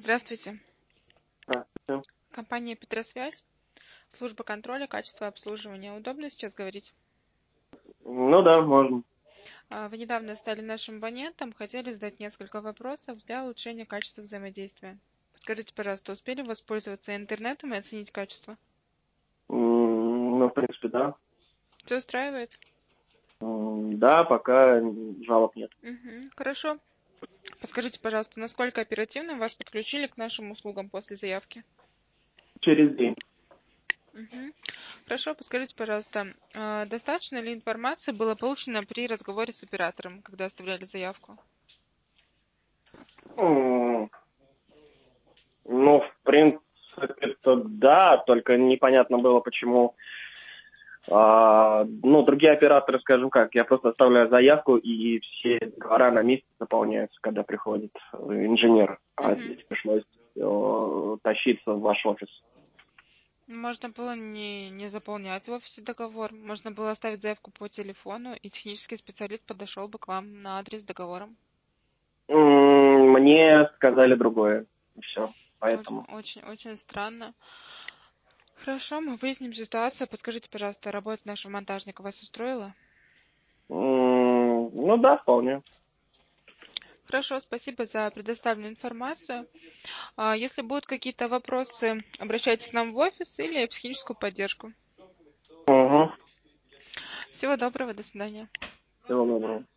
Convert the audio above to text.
Здравствуйте. Здравствуйте. Компания «Петросвязь», служба контроля качества обслуживания. Удобно сейчас говорить? Ну да, можно. Вы недавно стали нашим абонентом, хотели задать несколько вопросов для улучшения качества взаимодействия. Скажите, пожалуйста, успели воспользоваться интернетом и оценить качество? Ну, в принципе, да. Все устраивает? Да, пока жалоб нет. Хорошо. Подскажите, пожалуйста, насколько оперативно вас подключили к нашим услугам после заявки? Через день. Хорошо, подскажите, пожалуйста, достаточно ли информации было получено при разговоре с оператором, когда оставляли заявку? М, Ну, в принципе-то да, только непонятно было, почему. Другие операторы, скажем как, я просто оставляю заявку, и все договора на месте заполняются, когда приходит инженер. А здесь пришлось тащиться в ваш офис. Можно было не заполнять в офисе договор. Можно было оставить заявку по телефону, и технический специалист подошел бы к вам на адрес с договором. Мне сказали другое. И все. Поэтому. Очень странно. Хорошо, мы выясним ситуацию. Подскажите, пожалуйста, работа нашего монтажника вас устроила? Ну да, вполне. Хорошо, спасибо за предоставленную информацию. Если будут какие-то вопросы, обращайтесь к нам в офис или в техническую поддержку. Угу. Всего доброго, до свидания. Всего доброго.